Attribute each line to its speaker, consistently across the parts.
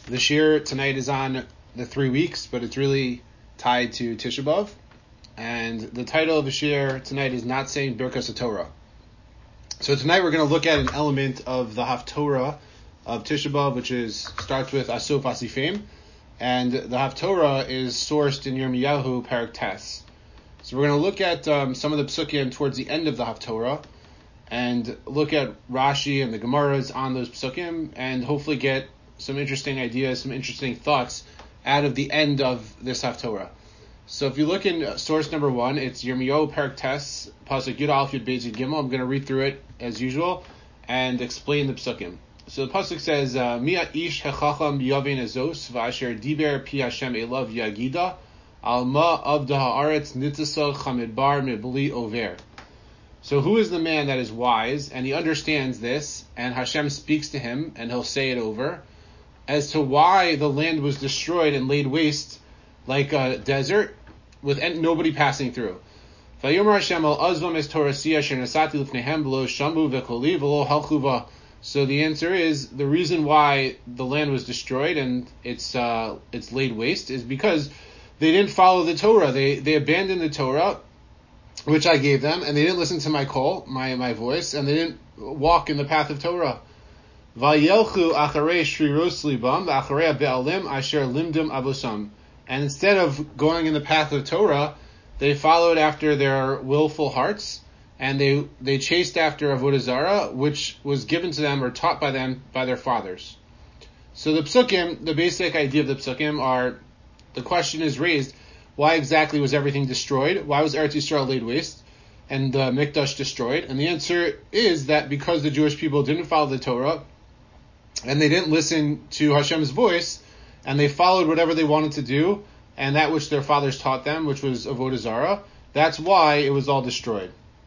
Speaker 1: The shir tonight is on the 3 weeks, but it's really tied to Tisha B'Av. And the title of the shir tonight is Not Saying Birkas HaTorah. So tonight we're going to look at an element of the Haftorah of Tisha B'Av, which starts with Asuf Asifim. And the Haftorah is sourced in Yirmiyahu Parak Tes. So we're going to look at some of the psukim towards the end of the Haftorah and look at Rashi and the Gemaras on those psukim and hopefully get some interesting ideas, some interesting thoughts out of the end of this Haftorah. So if you look in source number 1, it's Yirmiyahu Parak Tes, Pasuk Yud Aleph Yud Beis Yud Gimel. I'm going to read through it as usual and explain the psukim. So the pasuk says, "Mia ish hechacham yavin azos v'asher diber pi Hashem elav yagida alma avda haaretz nitzasa chamidbar mibli over." So who is the man that is wise and he understands this, and Hashem speaks to him and he'll say it over, as to why the land was destroyed and laid waste like a desert with nobody passing through. Vayomer Hashem al azvam es torasiya asher nasati lifnehem v'lo shambu v'koli v'lo halchuva. So the answer is, the reason why the land was destroyed and it's laid waste is because they didn't follow the Torah. They abandoned the Torah, which I gave them, and they didn't listen to my call, my voice, and they didn't walk in the path of Torah. Vayelchu acharei shriros libam v'acharei be'alim asher limdim avosam. And instead of going in the path of Torah, they followed after their willful hearts, and they chased after Avodah Zarah, which was given to them or taught by them by their fathers. So the psukim, the basic idea of the psukim are, the question is raised, why exactly was everything destroyed? Why was Eretz Yisrael laid waste and the Mikdash destroyed? And the answer is that because the Jewish people didn't follow the Torah, and they didn't listen to Hashem's voice, and they followed whatever they wanted to do, and that which their fathers taught them, which was Avodah Zarah, that's why it was all destroyed.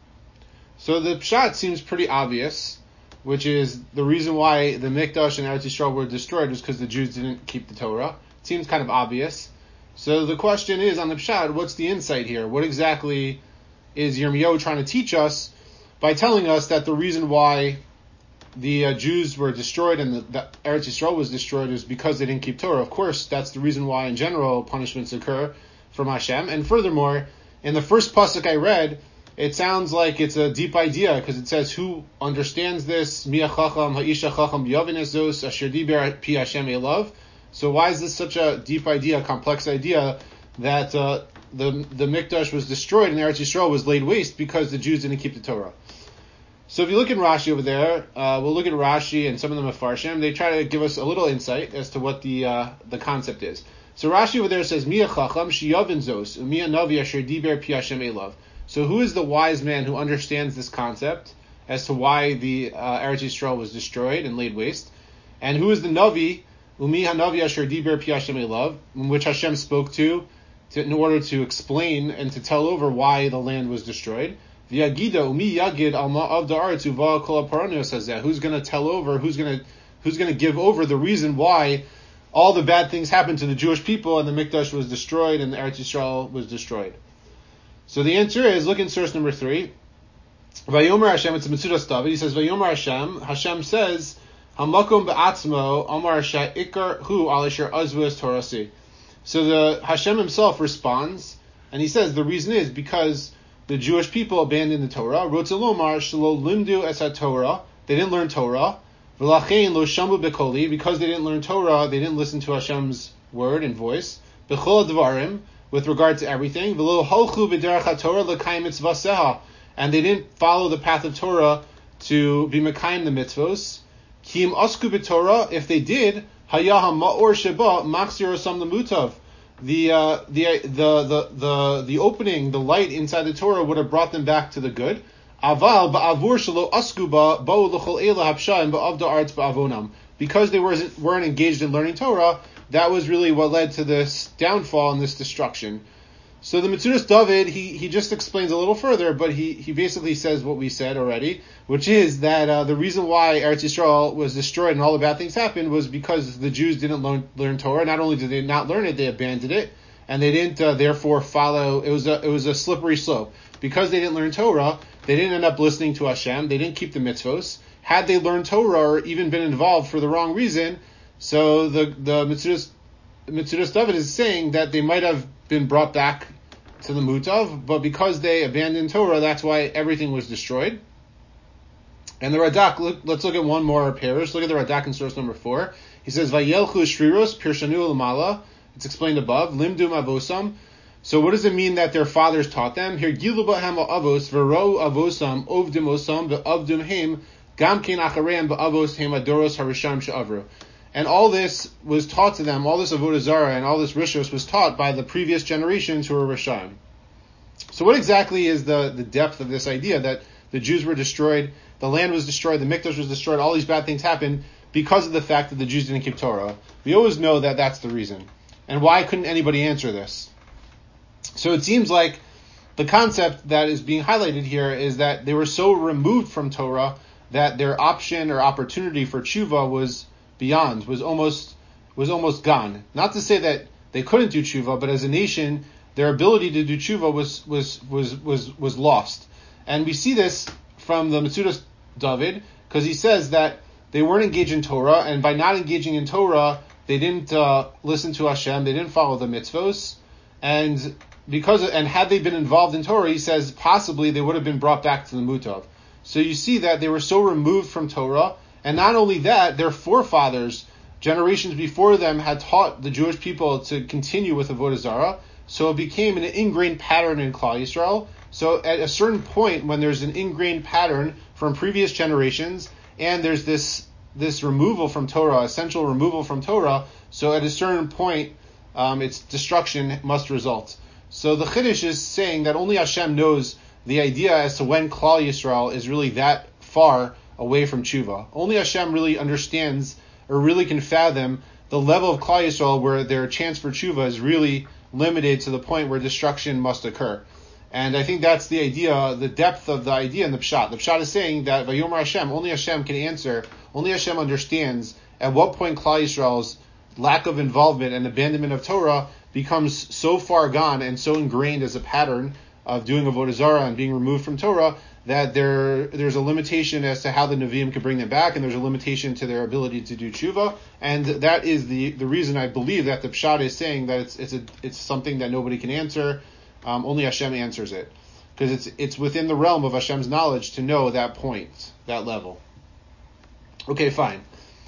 Speaker 1: So the pshat seems pretty obvious, which is the reason why the Mikdash and Eretz Yisrael were destroyed was because the Jews didn't keep the Torah. It seems kind of obvious. So the question is, on the pshat, what's the insight here? What exactly is Yirmiyahu trying to teach us by telling us that the reason why the Jews were destroyed and the Eretz Yisrael was destroyed is because they didn't keep Torah? Of course, that's the reason why in general punishments occur from Hashem. And furthermore, in the first pasuk I read, it sounds like it's a deep idea because it says, who understands this? Mia chacham ha'isha chacham b'yavin ezos asher diber pi Hashem elav. So why is this such a deep idea, complex idea, that the Mikdash was destroyed and Eretz Yisrael was laid waste because the Jews didn't keep the Torah? So if you look in Rashi over there, we'll look at Rashi and some of the Mefarshim. They try to give us a little insight as to what the concept is. So Rashi over there says, Mia chacham sheyavin zos u'mia navi asher diber pi Hashem elav. So who is the wise man who understands this concept as to why the Eretz Yisrael was destroyed and laid waste? And who is the Navi, Umi HaNavi Asher Diber Pi Hashem Elav, in which Hashem spoke to in order to explain and to tell over why the land was destroyed? V'yagida Umi Yagid Alma Avda Aretz Uva Kol HaParanios Hazeh. Who's going to tell over? Who's going to give over the reason why all the bad things happened to the Jewish people and the Mikdash was destroyed and the Eretz Yisrael was destroyed? So the answer is, look in source number 3. Vayomer Hashem, it's a Metzudas David. He says, Vayomer Hashem says, Hamakom be'atzmo, Amar sha'ikar hu al asher azvu es torasi. So the Hashem himself responds, and he says, the reason is because the Jewish people abandoned the Torah. Rotzalomar shelo limdu es ha-Torah. They didn't learn Torah. V'lachein lo shambu bekoli. Because they didn't learn Torah, they didn't listen to Hashem's word and voice. B'chol dvarim, with regard to everything, and they didn't follow the path of Torah to be mekayim the mitzvos. Kim asku b'Torah, if they did, hayaha ma'or sheba machzir osam lemutav. The opening, the light inside the Torah would have brought them back to the good. Aval ba'avur shelo asku ba ba'u l'chol eila hapshayim ba'avda arts ba'avonam. Because they weren't engaged in learning Torah, that was really what led to this downfall and this destruction. So the Metzudas David, he just explains a little further, but he basically says what we said already, which is that the reason why Eretz Yisrael was destroyed and all the bad things happened was because the Jews didn't learn Torah. Not only did they not learn it, they abandoned it, and they didn't therefore follow. It was a slippery slope. Because they didn't learn Torah, they didn't end up listening to Hashem. They didn't keep the mitzvos. Had they learned Torah or even been involved for the wrong reason, So the Mitzudas David is saying that they might have been brought back to the Mutav, but because they abandoned Torah, that's why everything was destroyed. And the Radak, let's look at one more parish. Look at the Radak in source number 4. He says, Vayelchu shriros pirshanu l'mala. It's explained above. Limdum avosam. So what does it mean that their fathers taught them? Here, gilu b'hem avos v'ro avosam ovdim osam v'avdum heim gam kein achareim b'avos heim adoros harisham she'avru. And all this was taught to them, all this avodah zarah and all this rishos was taught by the previous generations who were Rishon. So what exactly is the depth of this idea that the Jews were destroyed, the land was destroyed, the Mikdash was destroyed, all these bad things happened because of the fact that the Jews didn't keep Torah? We always know that that's the reason. And why couldn't anybody answer this? So it seems like the concept that is being highlighted here is that they were so removed from Torah that their option or opportunity for tshuva was almost gone. Not to say that they couldn't do tshuva, but as a nation, their ability to do tshuva was lost. And we see this from the Mitzudas David, because he says that they weren't engaged in Torah, and by not engaging in Torah, they didn't listen to Hashem, they didn't follow the mitzvos, and had they been involved in Torah, he says possibly they would have been brought back to the Mutav. So you see that they were so removed from Torah, and not only that, their forefathers, generations before them, had taught the Jewish people to continue with Avodah Zarah, so it became an ingrained pattern in Klal Yisrael. So at a certain point, when there's an ingrained pattern from previous generations, and there's this removal from Torah, essential removal from Torah, so at a certain point, its destruction must result. So the Chiddush is saying that only Hashem knows the idea as to when Klal Yisrael is really that far away from tshuva. Only Hashem really understands or really can fathom the level of Klal Yisrael where their chance for tshuva is really limited to the point where destruction must occur. And I think that's the idea, the depth of the idea in the Pshat. The Pshat is saying that Vayomer Hashem, only Hashem can answer, only Hashem understands at what point Klal Yisrael's lack of involvement and abandonment of Torah becomes so far gone and so ingrained as a pattern of doing Avodah Zarah and being removed from Torah that there's a limitation as to how the Nevi'im can bring them back, and there's a limitation to their ability to do tshuva, and that is the reason I believe that the Pshat is saying that it's something that nobody can answer. Only Hashem answers it, because it's within the realm of Hashem's knowledge to know that point, that level. Okay, fine.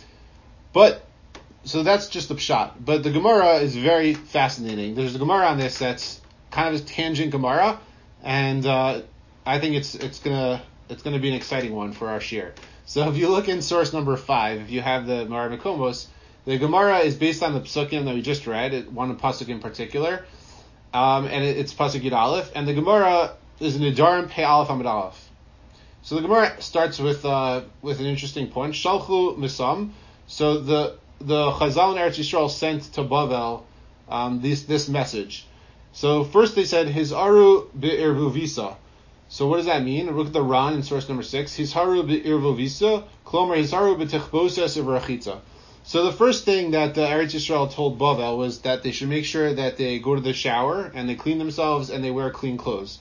Speaker 1: So that's just the Pshat. But the Gemara is very fascinating. There's a Gemara on this that's kind of a tangent Gemara, and I think it's gonna be an exciting one for our shir. So if you look in source number 5, if you have the Gemara Mekomos, the Gemara is based on the Psukim that we just read, one pasuk in particular, and it's pasuk Yud Aleph, and the Gemara is in Nedarim Pei Aleph Amud Aleph. So the Gemara starts with an interesting point. Shalchu Misam. So the Chazal in Eretz Yisrael sent to Bavel this message. So first they said Hizaru be'irvuvisa. So what does that mean? Look at the Ran in source number 6. Hizaru be'irvuvisa, klomer Hizaru be'tichboses u'verachitza. So the first thing that the Eretz Yisrael told Bavel was that they should make sure that they go to the shower and they clean themselves and they wear clean clothes.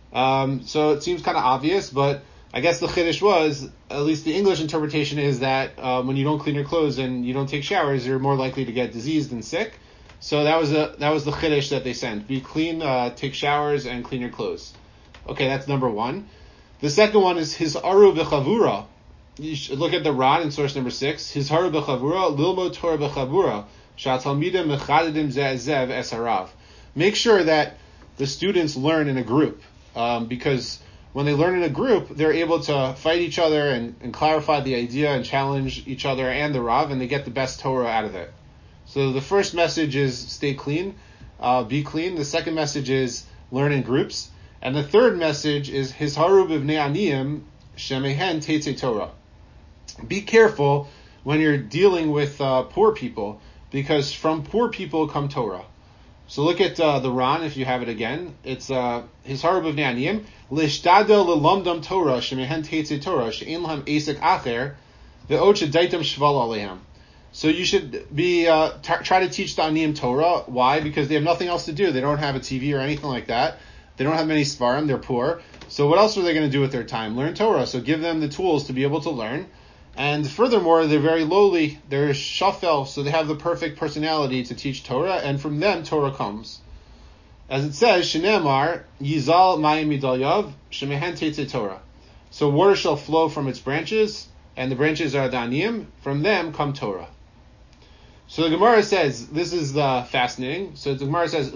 Speaker 1: So it seems kind of obvious, but I guess the Chiddush was, at least the English interpretation is that when you don't clean your clothes and you don't take showers, you're more likely to get diseased than sick. So that was the Chiddush that they sent. Be clean, take showers, and clean your clothes. Okay, that's number one. The second one is Hizaru b'chavura. You should look at the Ran in source number 6. Hizaru b'chavura, lilmo Torah b'chavura, sha'talmidim mechadidim ze'ezev esarav. Make sure that the students learn in a group, because when they learn in a group, they're able to fight each other and clarify the idea and challenge each other and the Rav, and they get the best Torah out of it. So the first message is stay clean, be clean. The second message is learn in groups. And the third message is Hizaru b'vnei aniyim shemehen teitze Torah. Be careful when you're dealing with poor people, because from poor people come Torah. So look at the Ran, if you have it again. It's Hizaru b'vnei aniyim lishtadel lelamdam Torah shemehen teitze Torah she'en lahem esek acher ve'od shedaitam shval alehem. So you should be try to teach the aniyim Torah. Why? Because they have nothing else to do. They don't have a TV or anything like that. They don't have many svarim. They're poor. So what else are they going to do with their time? Learn Torah. So give them the tools to be able to learn. And furthermore, they're very lowly. They're shafel, so they have the perfect personality to teach Torah, and from them Torah comes. As it says, Shenemar, Yizal Mayim Midalyav, Shemehen Teitze Torah. So water shall flow from its branches, and the branches are Daniyim, from them come Torah. So the Gemara says, this is fascinating. So the Gemara says,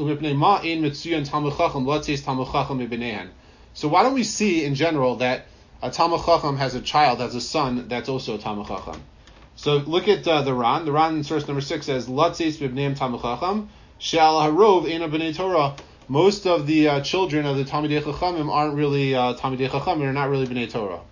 Speaker 1: so why don't we see in general that a Talmid Chacham has a child, has a son that's also a Talmid Chacham? So look at the Ran. The Ran in source number 6 says, Latzis b'bneim Talmid Chacham, she'al harov eina b'nei Torah. Most of the children of the Talmidei Chachamim aren't really Talmidei Chachamim, they're not really b'nei Torah.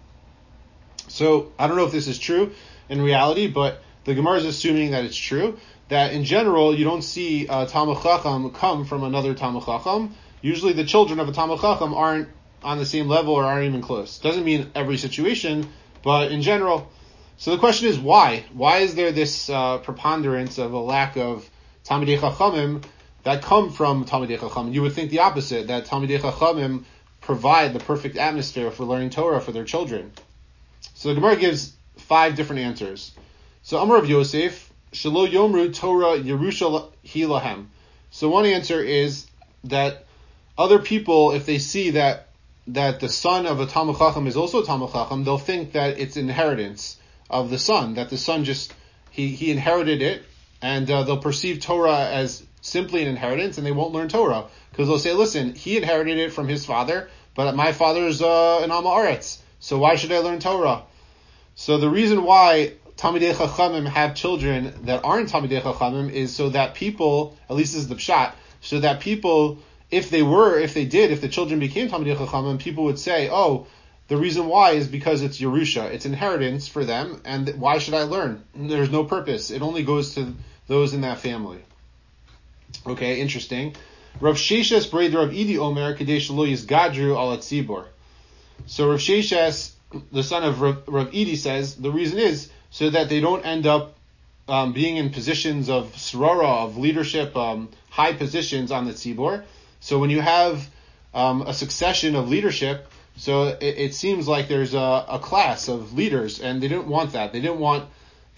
Speaker 1: So I don't know if this is true in reality, but the Gemara is assuming that it's true, that in general you don't see a Talmid Chacham come from another Talmid Chacham. Usually the children of a Talmid Chacham aren't on the same level or aren't even close. Doesn't mean every situation, but in general. So the question is why? Why is there this preponderance of a lack of Talmidei Chachamim that come from Talmidei Chachamim? You would think the opposite, that Talmidei Chachamim provide the perfect atmosphere for learning Torah for their children. So the Gemara gives 5 different answers. So Amar of Yosef, Shelo Yomru Torah Yerusha Hi Lahem. So one answer is that other people, if they see that the son of a Talmid Chacham is also a Talmid Chacham, they'll think that it's inheritance of the son, that the son just, he inherited it, and they'll perceive Torah as simply an inheritance, and they won't learn Torah. Because they'll say, listen, he inherited it from his father, but my father's an Am Haaretz, so why should I learn Torah? So the reason why Talmidei Chachamim have children that aren't Talmidei Chachamim is so that people, at least this is the pshat, so that people, if the children became Talmidei Chachamim, people would say, oh, the reason why is because it's Yerusha, it's inheritance for them, and why should I learn? There's no purpose. It only goes to those in that family. Okay, interesting. Rav Sheshes Breder Rav Idi Omer Kadesh Lo Yizgadru Al Tzibor. So Rav Sheshes, the son of Rav Idi, says the reason is so that they don't end up being in positions of srara, of leadership, high positions on the tzibor. So when you have a succession of leadership, so it seems like there's a class of leaders, and they didn't want that. They didn't want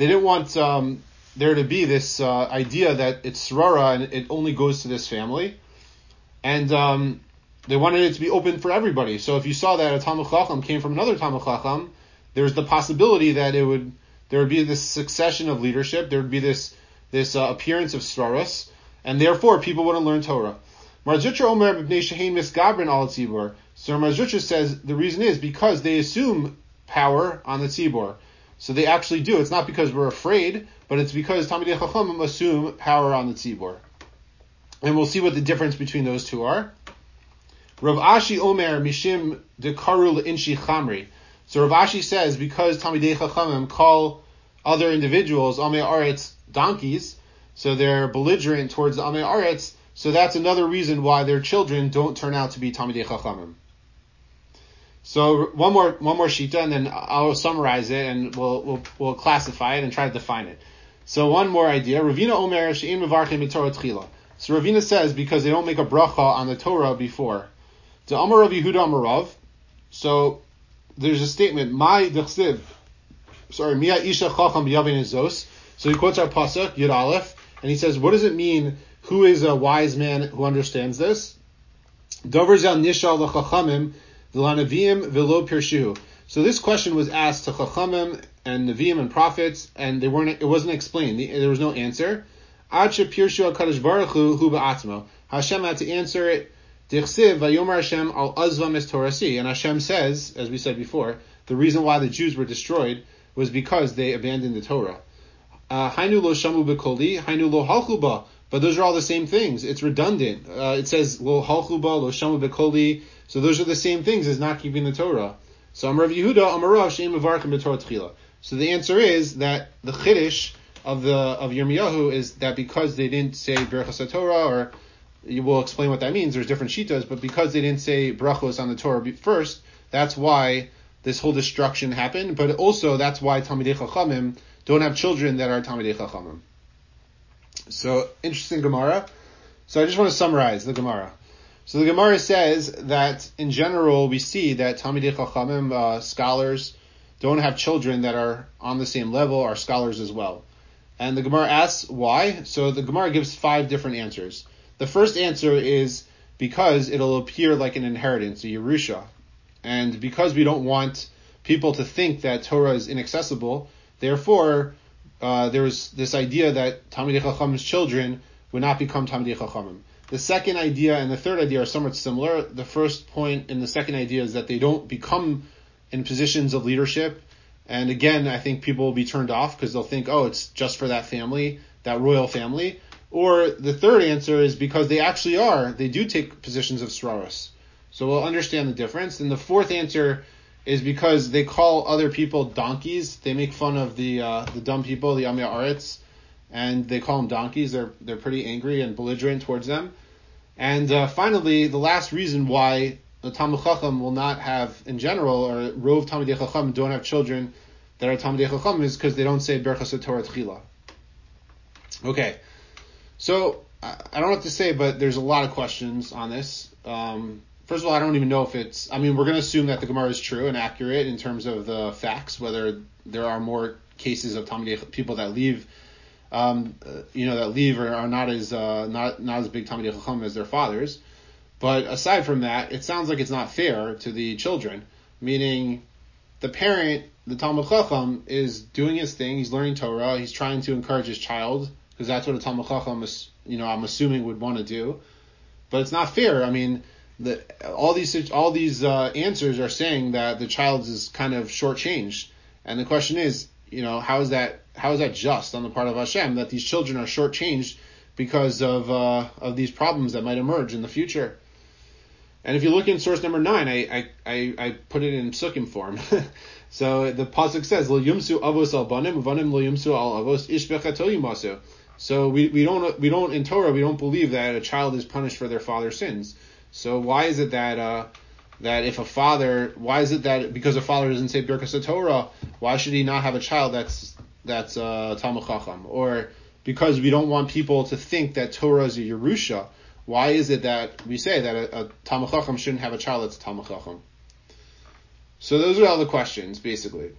Speaker 1: there to be this idea that it's srara and it only goes to this family, and they wanted it to be open for everybody. So if you saw that a Talmid Chacham came from another Talmid Chacham, there's the possibility that there would be this succession of leadership. There would be this appearance of sraras, and therefore people wouldn't learn Torah. Mar Zutra Omer b'nei shehein misgabrin al tzibor. So Mar Zutra says the reason is because they assume power on the tzibor. So they actually do. It's not because we're afraid, but it's because Talmidei Chachamim assume power on the tzibor. And we'll see what the difference between those two are. Rav Ashi Omer mishim dekaru inshi chamri. So Rav Ashi says because Talmidei Chachamim call other individuals Amei Aretz donkeys, so they're belligerent towards the Amei Aretz. So that's another reason why their children don't turn out to be Talmidei Chachamim. So one more shita, and then I'll summarize it, and we'll classify it and try to define it. So one more idea. Ravina Omer she'im mevarchim b'Torah tchila. So Ravina says because they don't make a bracha on the Torah before. The Amar Rav Yehuda Amarav. So there's a statement. Mia isha chacham b'yavin ezos. So he quotes our pasuk Yud Aleph, and he says, what does it mean? Who is a wise man who understands this? Dover zal nishal l'chachamim v'lanavim v'lo pirshu. So this question was asked to chachamim and neviim and prophets, and it wasn't explained. There was no answer. Ad shepirshu HaKadosh Baruch Hu ba'atzmo. Hashem had to answer it. Dichsiv vayomer Hashem al azvam es torasi. And Hashem says, as we said before, the reason why the Jews were destroyed was because they abandoned the Torah. Hainu lo shamu b'koli, hainu lo halchu ba. But those are all the same things. It's redundant. It says lo halchu ba, lo shamu b'koli. So those are the same things as not keeping the Torah. So Amar Rav Yehuda Amarav she'im mevarchim b'Torah tchila. So the answer is that the chiddush of Yirmiyahu is that because they didn't say Berachos HaTorah, or you will explain what that means. There's different shitas, but because they didn't say brachos on the Torah first, that's why this whole destruction happened. But also that's why Talmidei Chachamim don't have children that are Talmidei Chachamim. So interesting Gemara. So I just want to summarize the Gemara. So the Gemara says that in general we see that Talmidei Chachamim, scholars, don't have children that are on the same level, are scholars as well. And the Gemara asks why. So the Gemara gives 5 different answers. The first answer is because it'll appear like an inheritance, a Yerusha. And because we don't want people to think that Torah is inaccessible, therefore there was this idea that Talmidei Chachamim's children would not become Talmidei Chachamim. The second idea and the third idea are somewhat similar. The first point in the second idea is that they don't become in positions of leadership. And again, I think people will be turned off because they'll think, oh, it's just for that family, that royal family. Or the third answer is because they actually are. They do take positions of sraros. So we'll understand the difference. And the fourth answer is because they call other people donkeys. They make fun of the dumb people, the Amei Haaretz, and they call them donkeys. They're pretty angry and belligerent towards them. And finally, the last reason why the Talmid Chacham will not have, in general, or Rov Talmidei Chacham don't have children that are Talmidei Chacham is because they don't say Berchas Torah Tchila. Okay, so I don't know what to say, but there's a lot of questions on this. First of all, I don't even know if it's, we're going to assume that the Gemara is true and accurate in terms of the facts, whether there are more cases of Talmidei people that leave that leave or are not as big Talmidei Chacham as their fathers. But aside from that, it sounds like it's not fair to the children, meaning the parent, the Talmid Chacham, is doing his thing. He's learning Torah. He's trying to encourage his child because that's what a Talmid Chacham, I'm assuming would want to do. But it's not fair. All these answers are saying that the child is kind of shortchanged, and the question is, how is that just on the part of Hashem that these children are shortchanged because of these problems that might emerge in the future? And if you look in source number 9, I put it in psukim form. So the pasuk says, "Lo yumsu avos al banim, uvanim lo yumsu al avos ish bechato yimasu." So we don't in Torah we don't believe that a child is punished for their father's sins. So why is it that because a father doesn't say Birkas Torah, why should he not have a child that's Talmid Chacham? Or because we don't want people to think that Torah is a Yerusha, why is it that we say that a Talmid Chacham shouldn't have a child that's a Talmid Chacham? So those are all the questions, basically.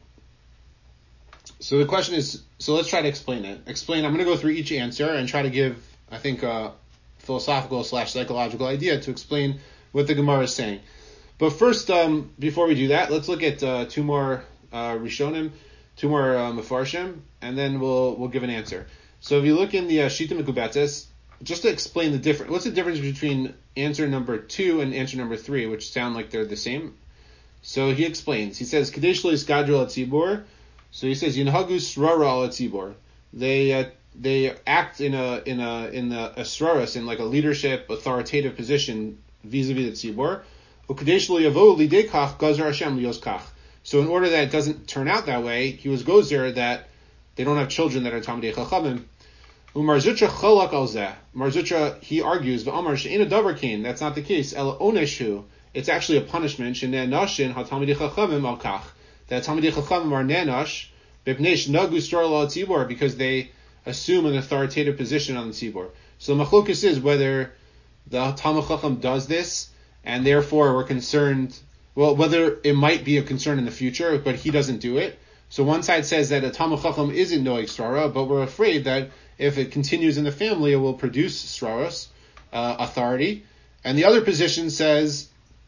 Speaker 1: So the question is, so let's try to explain it. I'm going to go through each answer and try to give, I think, a philosophical/psychological idea to explain what the Gemara is saying. But first, before we do that, let's look at 2 more Rishonim, 2 more Mefarshim, and then we'll give an answer. So if you look in the Shita Mekubetzes, just to explain the difference, what's the difference between answer number 2 and answer number 3, which sound like they're the same? So he explains. He says, Kadesh lo yiskadru al tzibor. So he says, Yinhagu srara al tzibor. They act in a sraras, in like a leadership, authoritative position vis-a-vis the tzibor. Ukadesh lo yavo lidei kach gazer Hashem liyos kach. So in order that it doesn't turn out that way, he was gozer that they don't have children that are Talmidei Chachamim. Umar Zutra chalak al zeh. Mar Zutra, he argues, v'amar she'ena davar kain. That's not the case. Ela oneshu. It's actually a punishment. Sheneh nashin ha Talmidei Chachamim al kach. That Talmidei Chachamim are nenash b'pnei shnagu stral al tzibor, because they assume an authoritative position on the tzibor. So the machlokus is whether the Talmid Chacham does this, and therefore we're concerned, whether it might be a concern in the future, but he doesn't do it. So one side says that a Talmid Chacham isn't noeg strara, but we're afraid that if it continues in the family, it will produce straros, authority. And the other position says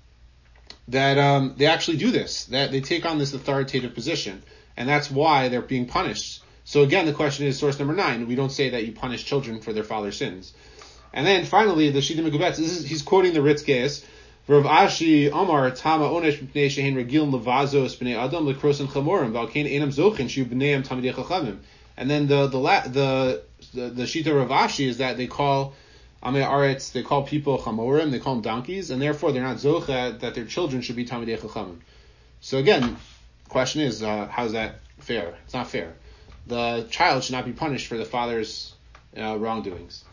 Speaker 1: that they actually do this, that they take on this authoritative position, and that's why they're being punished. So again, the question is source number 9. We don't say that you punish children for their father's sins. And then finally, the Shita Mekubetz, he's quoting the Ritz Geis. Rav Ashi Amar Tama Onesh B'nei Shehin Regilin Levazos B'nei Adam Lekrosin Chamorim Valkein Enam Zochin Shu B'neiam Talmidei Chachamim. And then the Shita Rav Ashi is that they call Amei Haaretz, they call people Chamorim, they call them donkeys, and therefore they're not Zocha that their children should be Talmidei Chachamim. So again, the question is, how is that fair? It's not fair. The child should not be punished for the father's wrongdoings.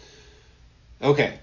Speaker 1: Okay.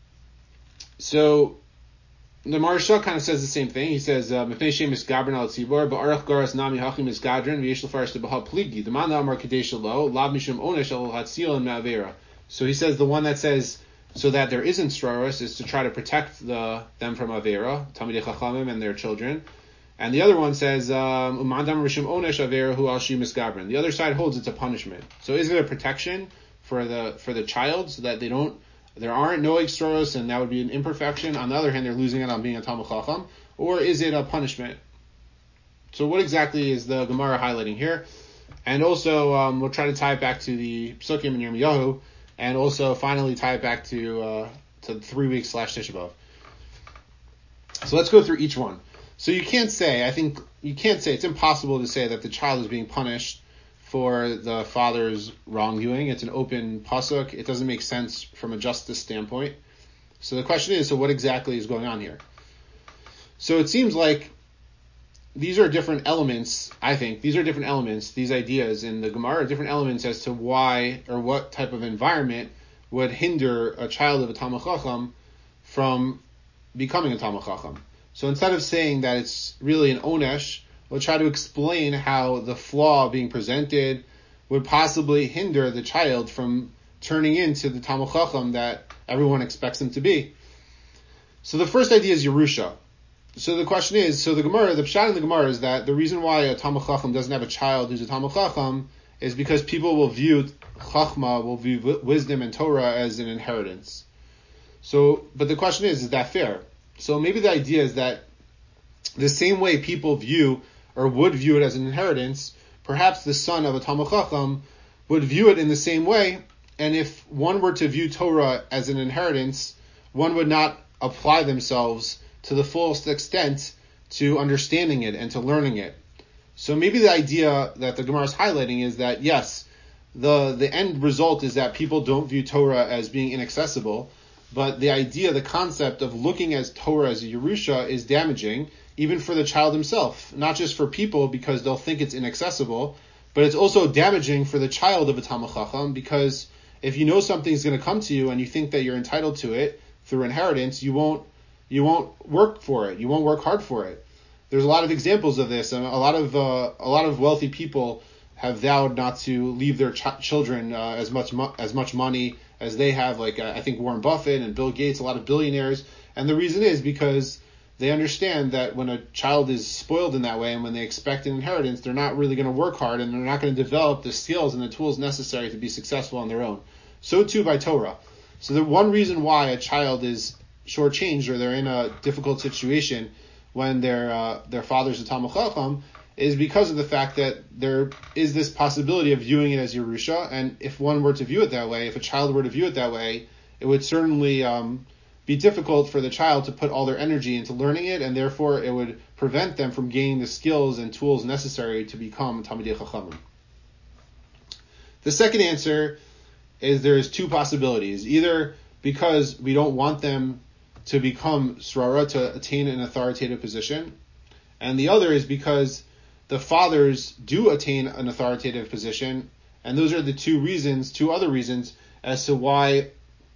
Speaker 1: So the Maharsha kind of says the same thing. He says, "Mepnei shem misgabrin al tzibor, ba'arach garas nami hachim misgadrin v'yesh lefarish lebahal pligi. The man amar kadesh lo lav mishum onesh al hatzil and ma'avera." So he says the one that says so that there isn't straros is to try to protect them from avera, Talmidei Chachamim and their children. And the other one says, Umandam Rishum Onesh Averahu Al Shimis Gabrin. The other side holds it's a punishment. So is it a protection for the child so that there aren't no extras and that would be an imperfection? On the other hand, they're losing it on being a Talmud Chacham. Or is it a punishment? So what exactly is the Gemara highlighting here? And also, we'll try to tie it back to the Psukim in Yirmiyahu, and also finally tie it back to 3 weeks / Tisha B'Av. So let's go through each one. So you can't say, it's impossible to say that the child is being punished for the father's wrongdoing. It's an open pasuk. It doesn't make sense from a justice standpoint. So the question is, so what exactly is going on here? So it seems like these are different elements, these ideas in the Gemara are different elements as to why or what type of environment would hinder a child of a Talmud Chacham from becoming a Talmud Chacham. So instead of saying that it's really an onesh, we'll try to explain how the flaw being presented would possibly hinder the child from turning into the Talmud Chacham that everyone expects him to be. So the first idea is Yerusha. So the question is, the pshat in the Gemara is that the reason why a Talmud Chacham doesn't have a child who's a Talmud Chacham is because people will view Chachma, will view wisdom and Torah as an inheritance. So, but the question is that fair? So maybe the idea is that the same way people view or would view it as an inheritance, perhaps the son of a Talmud Chacham would view it in the same way, and if one were to view Torah as an inheritance, one would not apply themselves to the fullest extent to understanding it and to learning it. So maybe the idea that the Gemara is highlighting is that yes, the end result is that people don't view Torah as being inaccessible, but the idea, the concept of looking at Torah as a Yerusha is damaging, even for the child himself. Not just for people because they'll think it's inaccessible, but it's also damaging for the child of a Talmud Chacham, because if you know something's going to come to you and you think that you're entitled to it through inheritance, you won't work for it. You won't work hard for it. There's a lot of examples of this, and a lot of wealthy people have vowed not to leave their children as much money as they have. Like I think Warren Buffett and Bill Gates, a lot of billionaires, and the reason is because they understand that when a child is spoiled in that way, and when they expect an inheritance, they're not really going to work hard, and they're not going to develop the skills and the tools necessary to be successful on their own. So too by Torah. So the one reason why a child is shortchanged or they're in a difficult situation when their father's a Talmud Chacham is because of the fact that there is this possibility of viewing it as Yerusha, and if one were to view it that way, if a child were to view it that way, it would certainly be difficult for the child to put all their energy into learning it, and therefore it would prevent them from gaining the skills and tools necessary to become Talmidei Chachamim. The second answer is there's two possibilities. Either because we don't want them to become Srara, to attain an authoritative position, and the other is because the fathers do attain an authoritative position, and those are the two other reasons as to why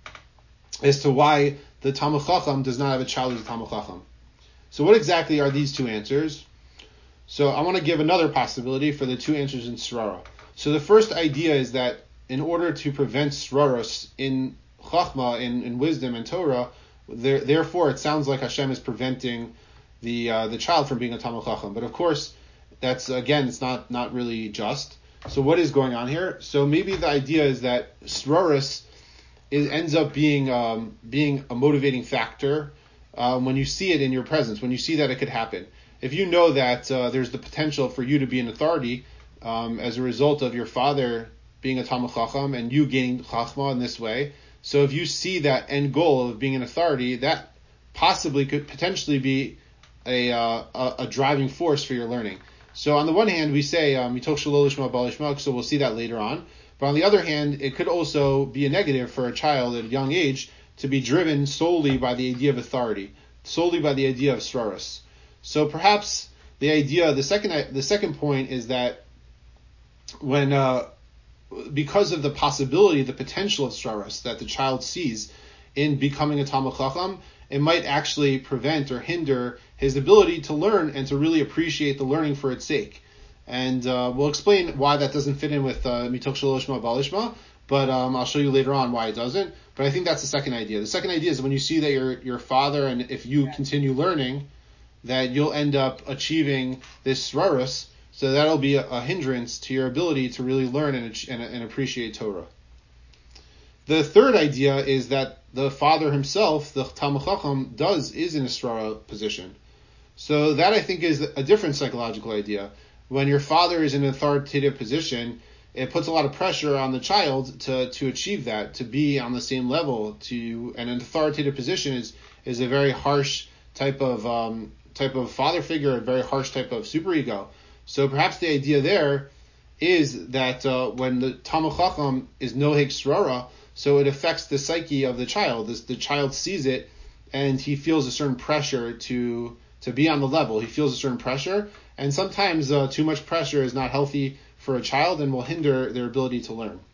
Speaker 1: the Talmud Chacham does not have a child who's a Talmud Chacham. So what exactly are these two answers? So I want to give another possibility for the two answers in Srara. So the first idea is that in order to prevent Sraros in Chachma, in wisdom and Torah, therefore it sounds like Hashem is preventing the child from being a Talmud Chacham. But of course, that's, again, it's not really just. So what is going on here? So maybe the idea is that Sraros ends up being a motivating factor when you see it in your presence, when you see that it could happen. If you know that there's the potential for you to be an authority as a result of your father being a Talmud Chacham and you gaining Chachma in this way, so if you see that end goal of being an authority, that possibly could potentially be a driving force for your learning. So on the one hand, we say mitoch shelo lishma ba'al lishma, so we'll see that later on. But on the other hand, it could also be a negative for a child at a young age to be driven solely by the idea of authority, solely by the idea of sraros. So perhaps the second point is that when because of the possibility, the potential of sraros that the child sees in becoming a Talmud Chacham, it might actually prevent or hinder his ability to learn and to really appreciate the learning for its sake. And we'll explain why that doesn't fit in with mitoch shelo lishma ba'al lishma, but I'll show you later on why it doesn't. But I think that's the second idea. The second idea is when you see that your father, and if you continue learning, that you'll end up achieving this srarus, so that'll be a hindrance to your ability to really learn and appreciate Torah. The third idea is that the father himself, the Talmid Chacham, is in a srara position. So that, I think, is a different psychological idea. When your father is in an authoritative position, it puts a lot of pressure on the child to achieve that, to be on the same level. And an authoritative position is a very harsh type of father figure, a very harsh type of superego. So perhaps the idea there is that when the Talmid Chacham is noheg srara, so it affects the psyche of the child. The child sees it, and he feels a certain pressure to be on the level. He feels a certain pressure, and sometimes too much pressure is not healthy for a child and will hinder their ability to learn.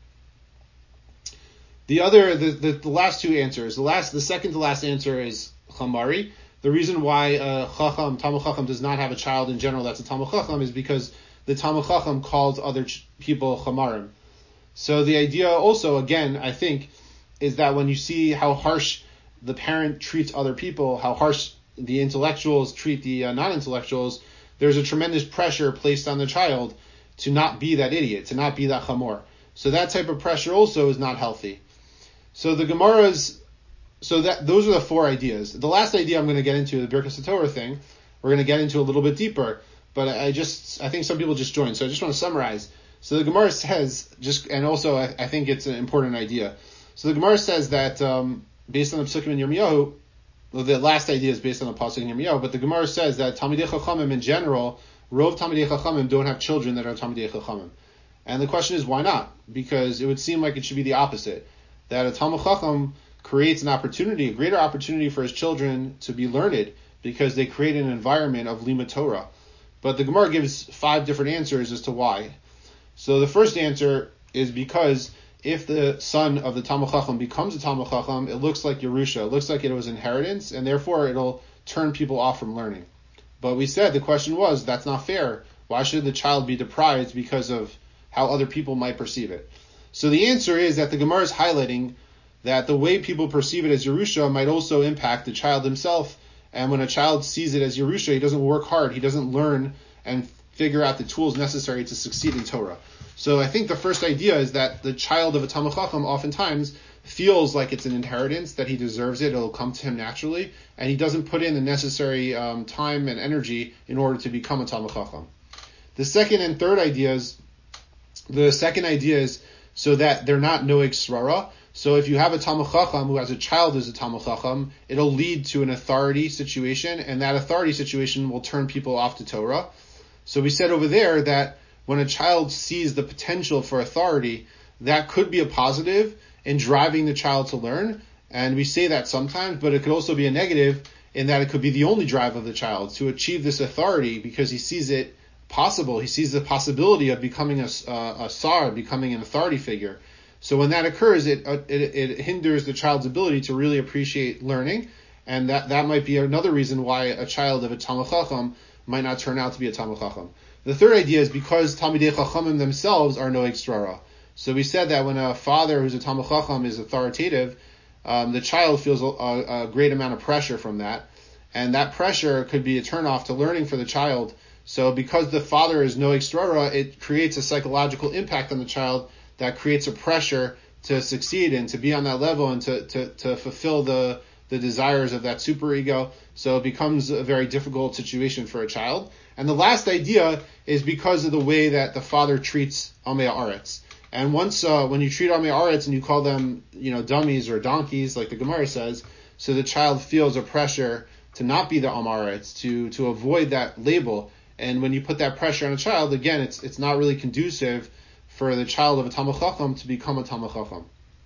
Speaker 1: The last two answers, the second to last answer is chamari. The reason why Talmid Chacham does not have a child in general that's a Talmid Chacham is because the Talmid Chacham calls other people chamarim. So the idea also, again, I think, is that when you see how harsh the parent treats other people, how harsh the intellectuals treat the non-intellectuals, there's a tremendous pressure placed on the child to not be that idiot, to not be that chamor. So that type of pressure also is not healthy. So the Gemara's, those are the four ideas. The last idea I'm going to get into, the Birkas HaTorah thing, we're going to get into a little bit deeper, but I think some people just joined, so I just want to summarize. So the Gemara says, and also I think it's an important idea. So the Gemara says that based on the Psukim in Yirmiyahu, well, the last idea is based on the Pasuk in Yirmiyahu, but the Gemara says that Talmidei Chachamim in general, Rov Talmidei Chachamim don't have children that are Talmidei Chachamim. And the question is, why not? Because it would seem like it should be the opposite. That a Talmid Chacham creates an opportunity, a greater opportunity for his children to be learned, because they create an environment of Limud Torah. But the Gemara gives 5 different answers as to why. So the first answer is because if the son of the Talmid Chacham becomes a Talmid Chacham, it looks like Yerusha, it looks like it was inheritance, and therefore it'll turn people off from learning. But we said the question was, that's not fair. Why should the child be deprived because of how other people might perceive it? So the answer is that the Gemara is highlighting that the way people perceive it as Yerusha might also impact the child himself. And when a child sees it as Yerusha, he doesn't work hard, he doesn't learn and figure out the tools necessary to succeed in Torah. So I think the first idea is that the child of a Talmid Chacham oftentimes feels like it's an inheritance, that he deserves it, it'll come to him naturally, and he doesn't put in the necessary time and energy in order to become a Talmid Chacham. The second and third ideas, the second idea is so that they're not noeg srara. So if you have a Talmid Chacham who has a child who's a Talmid Chacham, it'll lead to an authority situation, and that authority situation will turn people off to Torah. So we said over there that when a child sees the potential for authority, that could be a positive in driving the child to learn. And we say that sometimes, but it could also be a negative in that it could be the only drive of the child to achieve this authority because he sees it possible. He sees the possibility of becoming a sar, becoming an authority figure. So when that occurs, it hinders the child's ability to really appreciate learning. And that might be another reason why a child of a Talmid Chacham might not turn out to be a Talmid Chacham. The third idea is because Talmidei Chachamim themselves are noeg srara. So we said that when a father who's a Talmid Chacham is authoritative, the child feels a great amount of pressure from that. And that pressure could be a turnoff to learning for the child. So because the father is noeg srara, it creates a psychological impact on the child that creates a pressure to succeed and to be on that level and to fulfill the desires of that superego. So it becomes a very difficult situation for a child. And the last idea is because of the way that the father treats Amei Haaretz. And once, when you treat Amei Haaretz and you call them, dummies or donkeys, like the Gemara says, so the child feels a pressure to not be the Am Haaretz, to avoid that label. And when you put that pressure on a child, again, it's not really conducive for the child of a Talmid Chacham to become a Talmid Chacham.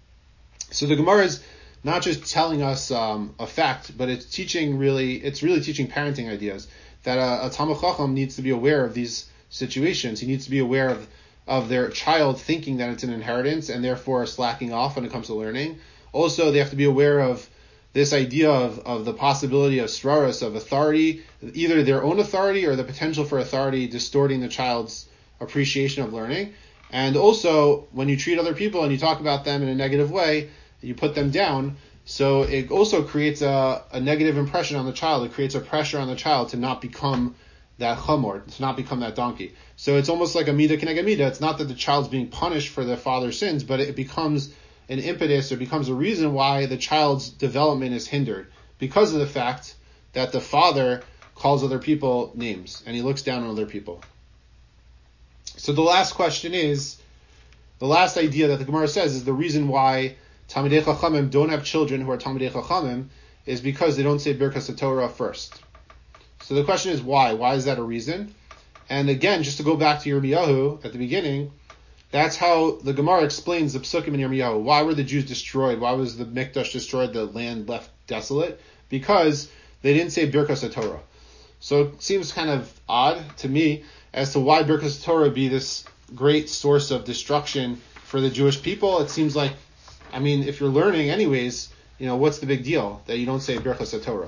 Speaker 1: So the Gemara is not just telling us a fact, but it's really teaching parenting ideas, that a Talmid Chacham needs to be aware of these situations. He needs to be aware of their child thinking that it's an inheritance and therefore slacking off when it comes to learning. Also, they have to be aware of this idea of the possibility of sraras, of authority, either their own authority or the potential for authority distorting the child's appreciation of learning. And also, when you treat other people and you talk about them in a negative way, you put them down, So it also creates a negative impression on the child. It creates a pressure on the child to not become that chamor, to not become that donkey. So it's almost like a midah k'neged midah. It's not that the child's being punished for their father's sins, but it becomes an impetus, or becomes a reason why the child's development is hindered because of the fact that the father calls other people names and he looks down on other people. So the last question is, the last idea that the Gemara says is the reason why Talmidei Chachamim don't have children who are Talmidei Chachamim is because they don't say Birkas Torah first. So the question is why? Why is that a reason? And again, just to go back to Yirmiyahu at the beginning, that's how the Gemara explains the Psukim in Yirmiyahu. Why were the Jews destroyed? Why was the Mikdash destroyed, the land left desolate? Because they didn't say Birkas Torah. So it seems kind of odd to me as to why Birkas Torah be this great source of destruction for the Jewish people. It seems like, I mean, if you're learning anyways, what's the big deal that you don't say Birkas Torah?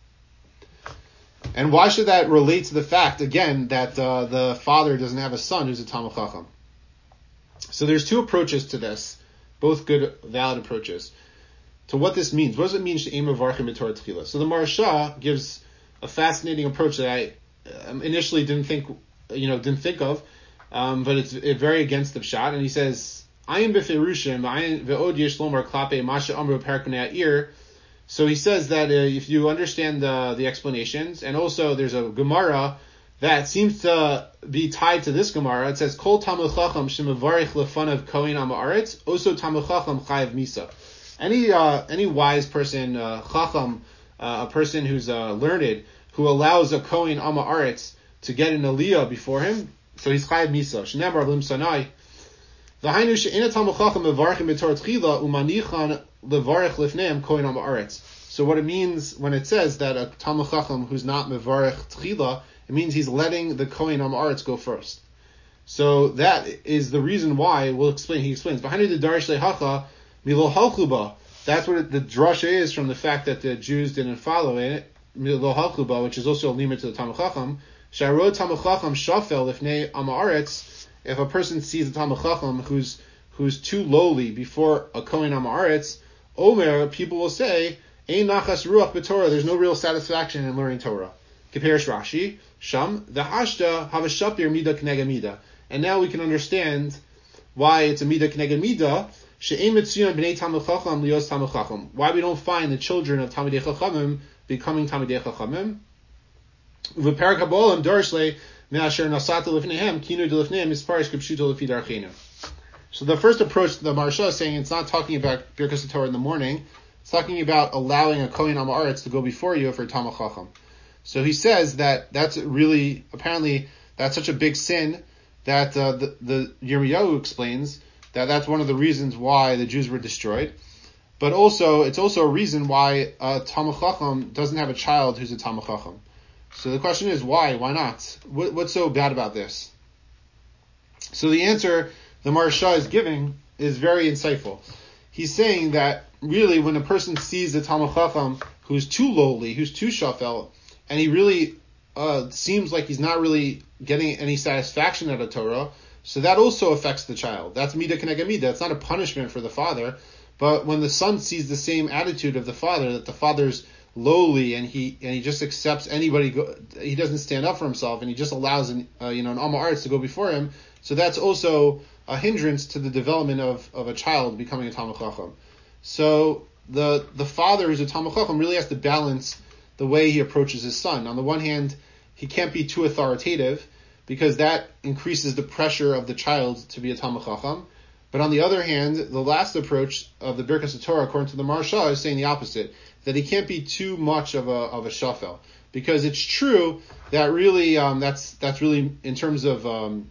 Speaker 1: And why should that relate to the fact, again, that the father doesn't have a son who's a Talmid Chacham? So there's two approaches to this, both good, valid approaches, to what this means. What does it mean, She'em Mevarchim B'Torah Tchila? So the Maharsha gives a fascinating approach that I initially didn't think of, but it's very against the Pshat, and he says, Ayin b'ferushim, ayin ve'od yesh lomar klape masha amru perak b'nei ha'ir. So he says that if you understand the explanations, and also there's a Gemara that seems to be tied to this Gemara. It says, Kol Talmid Chacham shemevarich lefanav kohen am haaretz, also Talmid Chacham chayav misa. Any wise person, Chacham, a person who's learned, who allows a kohen am haaretz to get an aliyah before him, so he's chayav misa. Shneimar lim sanai. V'hainu she'ena Talmid Chacham mevarchim b'Torah tchila umanichan levarich lifneim kohen am haaretz. So what it means when it says that a Talmid Chacham who's not mevarich tchila, it means he's letting the kohen am haaretz go first. So that is the reason why. He explains. Behind the darish lehacha milo halchuba. That's what the drasha is from the fact that the Jews didn't follow it. Milo halchuba, which is also a limit to the Talmid Chacham. Sharod Talmid Chacham shafel lifnei am haaretz. If a person sees a Talmid Chacham who's too lowly before a kohen am haaretz, Omer, people will say, Ein nachas ruach b'Torah. There's no real satisfaction in learning Torah. Kiperish Rashi, Sham, the Hashta have a shapir midah k'neged midah. And now we can understand why it's a midah k'neged midah. She'ein mitzuyan b'nei Talmid Chacham lios Talmid Chacham. Why we don't find the children of Talmidei Chachamim becoming Talmidei Chachamim. V'perak habolam darshle me'asher nasata lifneihem kinu delifneihem misparish k'pshuto lefi darchenu. So the first approach the Maharsha is saying, it's not talking about Birkas Torah in the morning. It's talking about allowing a kohen am haaretz to go before you for Talmid Chacham. So he says that that's really, apparently, that's such a big sin that the Yirmiyahu explains that that's one of the reasons why the Jews were destroyed. But also, it's also a reason why a Talmid Chacham doesn't have a child who's a Talmid Chacham. So the question is, why? Why not? What's so bad about this? So the answer the Maharsha is giving is very insightful. He's saying that really when a person sees the Talmid Chacham who's too lowly, who's too shafel, and he really seems like he's not really getting any satisfaction out of Torah, so that also affects the child. That's midah k'neged midah. It's not a punishment for the father, but when the son sees the same attitude of the father, that the father's lowly and he just accepts anybody, he doesn't stand up for himself, and he just allows an am haaretz to go before him. So that's also a hindrance to the development of a child becoming a Talmid Chacham. So the father who's a Talmid Chacham really has to balance the way he approaches his son. On the one hand, he can't be too authoritative because that increases the pressure of the child to be a Talmid Chacham. But on the other hand, the last approach of the Birkas Torah, according to the Maharsha, is saying the opposite, that he can't be too much of a shafel, because it's true that really that's really in terms of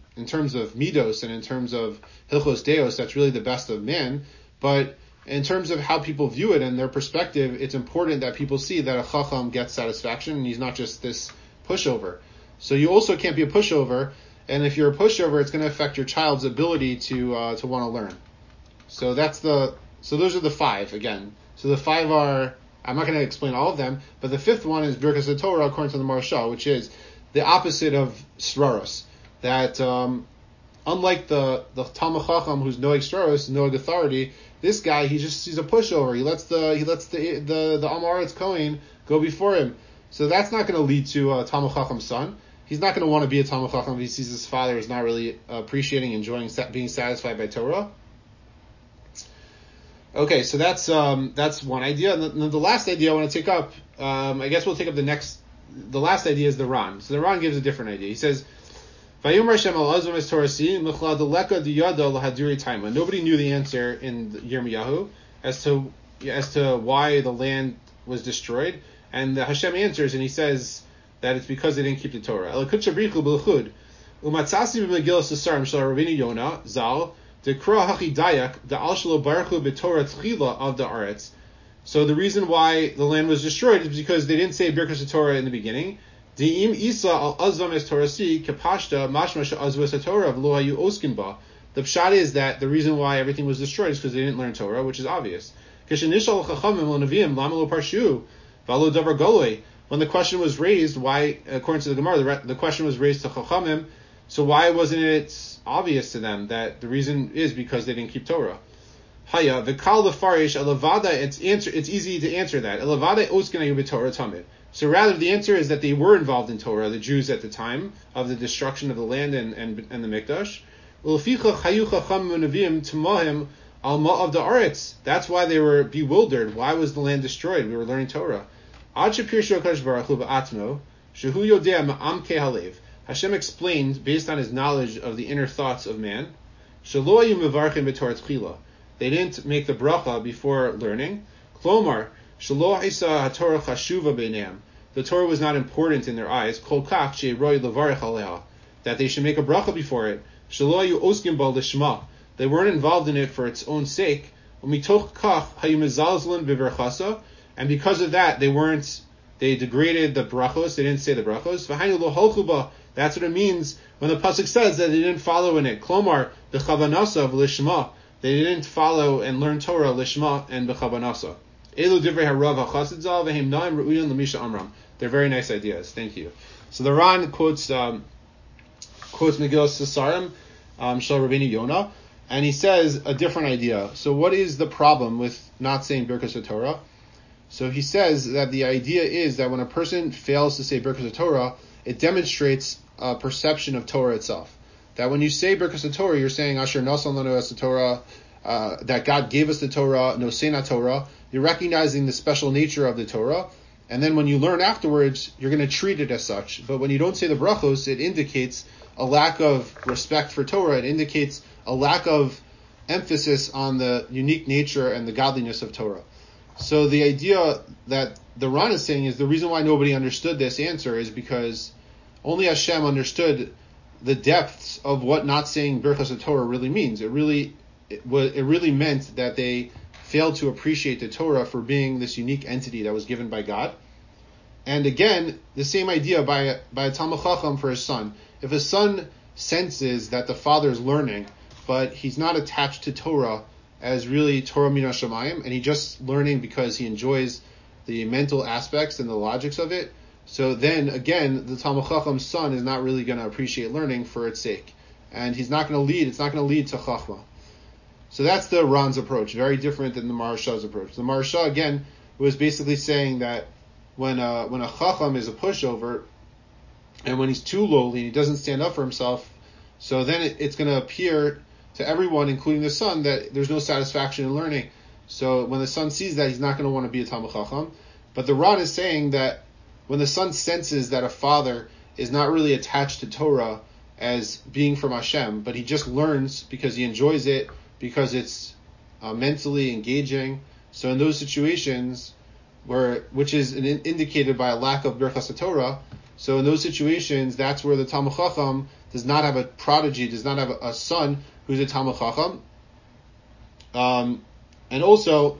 Speaker 1: midos and in terms of hilchos deos, that's really the best of man. But in terms of how people view it and their perspective, it's important that people see that a chacham gets satisfaction and he's not just this pushover. So you also can't be a pushover, and if you're a pushover, it's going to affect your child's ability to want to learn. So those are the five again. So the five are, I'm not going to explain all of them, but the fifth one is Birkas Torah according to the Maharsha, which is the opposite of Sraros. That unlike the Talmid Chacham who's noeg Sraros, noeg authority, This guy, he's a pushover. He lets the Amaretz Kohen go before him. So that's not going to lead to a Talmud Chacham's son. He's not going to want to be a Talmud Chacham if he sees his father is not really appreciating, enjoying, being satisfied by Torah. Okay, so that's one idea. And the last idea I want to take up, I guess we'll take up the last idea is the Ran. So the Ran gives a different idea. He says, Nobody knew the answer in Yirmiyahu as to why the land was destroyed. And the Hashem answers, and he says that it's because they didn't keep the Torah. So the reason why the land was destroyed is because they didn't say Birkas Torah in the beginning. The pshat is that the reason why everything was destroyed is because they didn't learn Torah, which is obvious. When the question was raised, why, according to the Gemara, the question was raised to Chachamim, so why wasn't it obvious to them that the reason is because they didn't keep Torah? Haya, v'kal lefarish, elevada, it's easy to answer that. Elevada oskenayu b'Torah tamid. So rather, the answer is that they were involved in Torah, the Jews at the time of the destruction of the land and the Mikdash. That's why they were bewildered. Why was the land destroyed? We were learning Torah. Hashem explained, based on his knowledge of the inner thoughts of man, they didn't make the bracha before learning. Klomar, the Torah was not important in their eyes. That they should make a bracha before it. They weren't involved in it for its own sake. And because of that, they degraded the brachos. They didn't say the brachos. That's what it means when the pasuk says that they didn't follow in it. Klomar b'chavanasa v'lishma. They didn't follow and learn Torah lishma and b'chavanasa. They're very nice ideas. Thank you. So the Ran quotes Megillah Sasarim, Shel Rabbeinu Yonah, and he says a different idea. So what is the problem with not saying Birkas HaTorah? So he says that the idea is that when a person fails to say Birkas HaTorah, it demonstrates a perception of Torah itself. That when you say Birkas HaTorah, you're saying Asher Nasan Lanu Es Torah, that God gave us the Torah, Nosena Torah. You're recognizing the special nature of the Torah, and then when you learn afterwards, you're going to treat it as such. But when you don't say the brachos, it indicates a lack of respect for Torah. It indicates a lack of emphasis on the unique nature and the godliness of Torah. So the idea that the Ran is saying is the reason why nobody understood this answer is because only Hashem understood the depths of what not saying Birchas Torah really means. It really meant that they failed to appreciate the Torah for being this unique entity that was given by God. And again, the same idea by a Talmud Chacham for his son. If a son senses that the father is learning, but he's not attached to Torah as really Torah Min HaShamayim, and he's just learning because he enjoys the mental aspects and the logics of it, so then again, the Talmud Chacham's son is not really going to appreciate learning for its sake. And it's not going to lead to Chachma. So that's the Ran's approach, very different than the Maharsha's approach. The Maharsha, again, was basically saying that when a Chacham is a pushover, and when he's too lowly and he doesn't stand up for himself, so then it's going to appear to everyone, including the son, that there's no satisfaction in learning. So when the son sees that, he's not going to want to be a Talmud Chacham. But the Ran is saying that when the son senses that a father is not really attached to Torah as being from Hashem, but he just learns because he enjoys it, because it's mentally engaging. So in those situations, which is indicated by a lack of Birchas Torah, so in those situations, that's where the Talmud Chacham does not have a prodigy, does not have a son who's a Talmud Chacham. And also,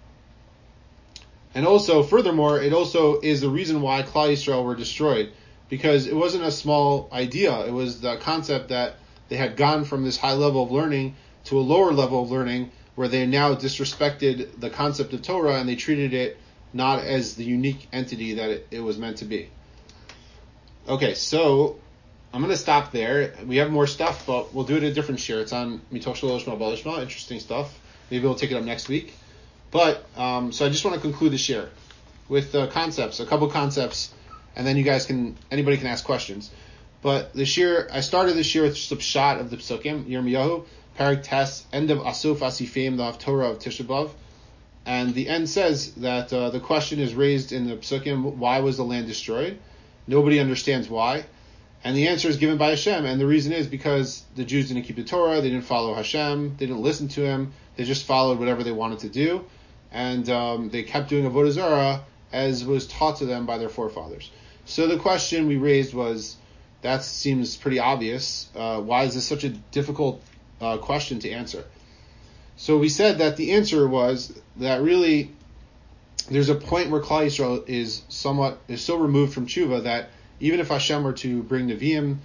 Speaker 1: furthermore, it also is the reason why Klal Yisrael were destroyed, because it wasn't a small idea. It was the concept that they had gone from this high level of learning to a lower level of learning, where they now disrespected the concept of Torah and they treated it not as the unique entity that it was meant to be. Okay, so I'm going to stop there. We have more stuff, but we'll do it a different share. It's on Mitoch Shalosh Ma'abal Ishma, interesting stuff. maybe we'll take it up next week. But so I just want to conclude the share with concepts, a couple concepts, and then anybody can ask questions. But I started this year with just a shot of the Psukim, Yirmiyahu, Parak Tes, end of Asuf Asifim, the Haftorah of Tisha B'Av. And the end says that the question is raised in the Psukim, why was the land destroyed? Nobody understands why. And the answer is given by Hashem, and the reason is because the Jews didn't keep the Torah, they didn't follow Hashem, they didn't listen to him, they just followed whatever they wanted to do, and they kept doing Avodah Zarah as was taught to them by their forefathers. So the question we raised was, that seems pretty obvious, why is this such a difficult question to answer? So we said that the answer was that really there's a point where Klal Yisrael is so removed from tshuva that even if Hashem were to bring Nevi'im,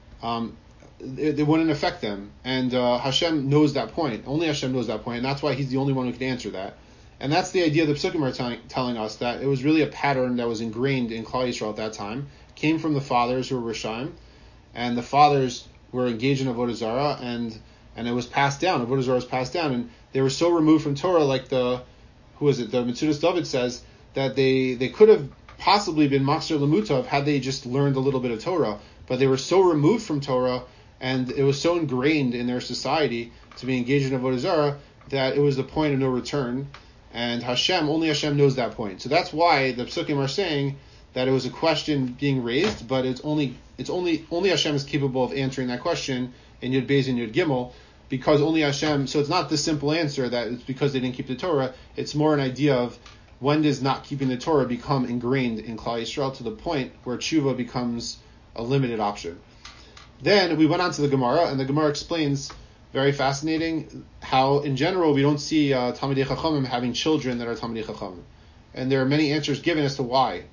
Speaker 1: it wouldn't affect them. And Hashem knows that point. Only Hashem knows that point, and that's why he's the only one who can answer that. And that's the idea the Psukim are telling us, that it was really a pattern that was ingrained in Klal Yisrael at that time, came from the fathers who were Rishaim, and the fathers were engaged in Avodah Zarah, and it was passed down. Avodah Zarah was passed down, and they were so removed from Torah, like the Metzudas David says, that they could have possibly been Maksir Lemutav had they just learned a little bit of Torah, but they were so removed from Torah, and it was so ingrained in their society to be engaged in Avodah Zarah that it was the point of no return, and only Hashem knows that point. So that's why the Psukim are saying that it was a question being raised, but only Hashem is capable of answering that question in Yud Beis and Yud Gimel, because only Hashem. So it's not the simple answer that it's because they didn't keep the Torah. It's more an idea of when does not keeping the Torah become ingrained in Klal Yisrael to the point where tshuva becomes a limited option. Then we went on to the Gemara, and the Gemara explains, very fascinating, how in general we don't see Talmidei Chachamim having children that are Talmidei Chachamim. And there are many answers given as to why.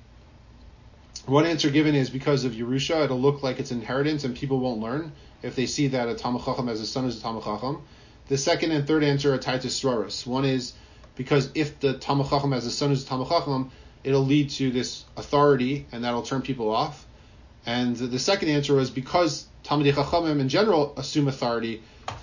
Speaker 1: One answer given is because of Yerusha. It'll look like it's inheritance and people won't learn if they see that a Talmid Chacham as a son is a Talmid Chacham. The second and third answer are tied to Sroros. One is because if the Talmid Chacham as a son is a Talmid Chacham, it'll lead to this authority and that'll turn people off. And the second answer was because Talmidei Chachamim in general assume authority,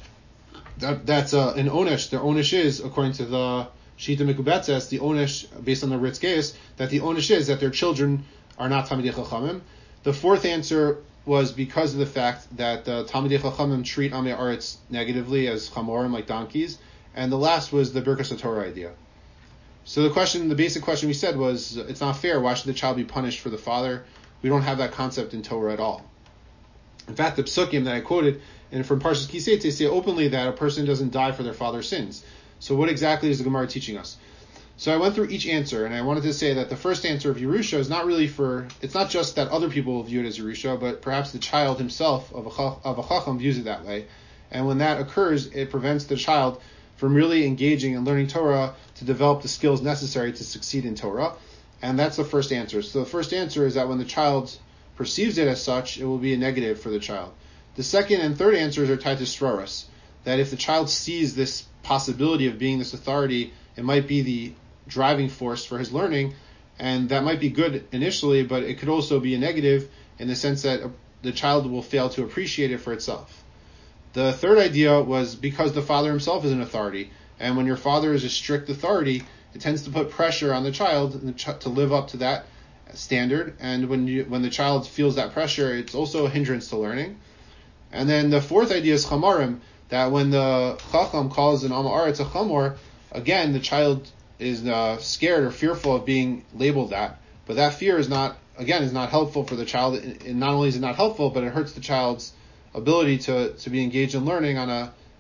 Speaker 1: that's an onesh. Their onesh is, according to the Shita Mekubetzes, the onesh, based on the Ritz Geis, that the onesh is that their children are not Talmidei Chachamim. The fourth answer was because of the fact that the Talmidei Chachamim treat Amei Aretz negatively as chamorim, like donkeys. And the last was the Birkas Torah idea. So the basic question we said was, it's not fair. Why should the child be punished for the father? We don't have that concept in Torah at all. In fact, the Psukim that I quoted, and from Parshas Kisei, they say openly that a person doesn't die for their father's sins. So what exactly is the Gemara teaching us? So I went through each answer, and I wanted to say that the first answer of Yerusha is it's not just that other people will view it as Yerusha, but perhaps the child himself of a Chacham views it that way. And when that occurs, it prevents the child from really engaging and learning Torah to develop the skills necessary to succeed in Torah. And that's the first answer. So the first answer is that when the child perceives it as such, it will be a negative for the child. The second and third answers are tied to Sroros, that if the child sees this possibility of being this authority, it might be the driving force for his learning, and that might be good initially, but it could also be a negative in the sense that the child will fail to appreciate it for itself. The third idea was because the father himself is an authority, and when your father is a strict authority, it tends to put pressure on the child to live up to that standard, and when the child feels that pressure, it's also a hindrance to learning. And then the fourth idea is chamarim, that when the chacham calls an Am Haaretz a chamor, again, the child is scared or fearful of being labeled that, but that fear is not helpful for the child. And not only is it not helpful, but it hurts the child's ability to be engaged in learning in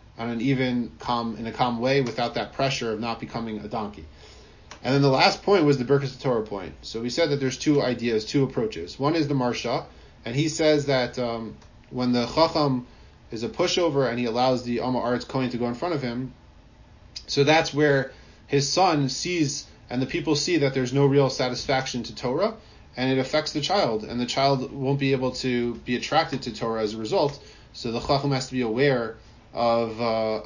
Speaker 1: a calm way without that pressure of not becoming a donkey. And then the last point was the Birkas Torah point. So we said that there's two approaches. One is the Marsha, and he says that when the Chacham is a pushover and he allows the Am Haaretz Kohen to go in front of him, so that's where his son sees and the people see that there's no real satisfaction to Torah, and it affects the child, and the child won't be able to be attracted to Torah as a result. So the Chacham has to be aware of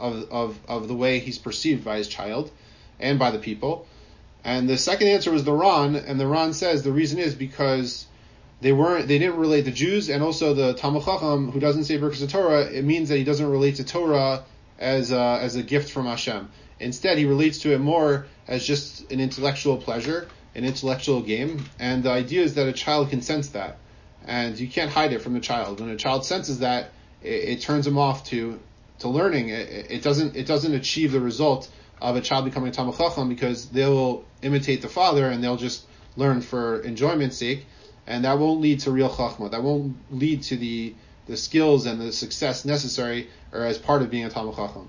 Speaker 1: the way he's perceived by his child and by the people. And the second answer was the Ran, and the Ran says the reason is because they didn't relate the Jews, and also the Talmid Chacham who doesn't say Birkas Torah, it means that he doesn't relate to Torah as a gift from Hashem. Instead, he relates to it more as just an intellectual pleasure, an intellectual game, and the idea is that a child can sense that, and you can't hide it from a child. When a child senses that, it turns him off to learning. It doesn't achieve the result of a child becoming a Talmid Chacham, because they will imitate the father and they'll just learn for enjoyment's sake, and that won't lead to real Chachma. That won't lead to the skills and the success necessary or as part of being a Talmid Chacham.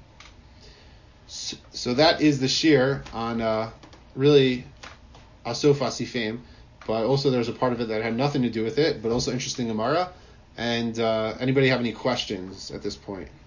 Speaker 1: So that is the shir on really Asof Asifim, but also there's a part of it that had nothing to do with it, but also interesting Gemara. And anybody have any questions at this point?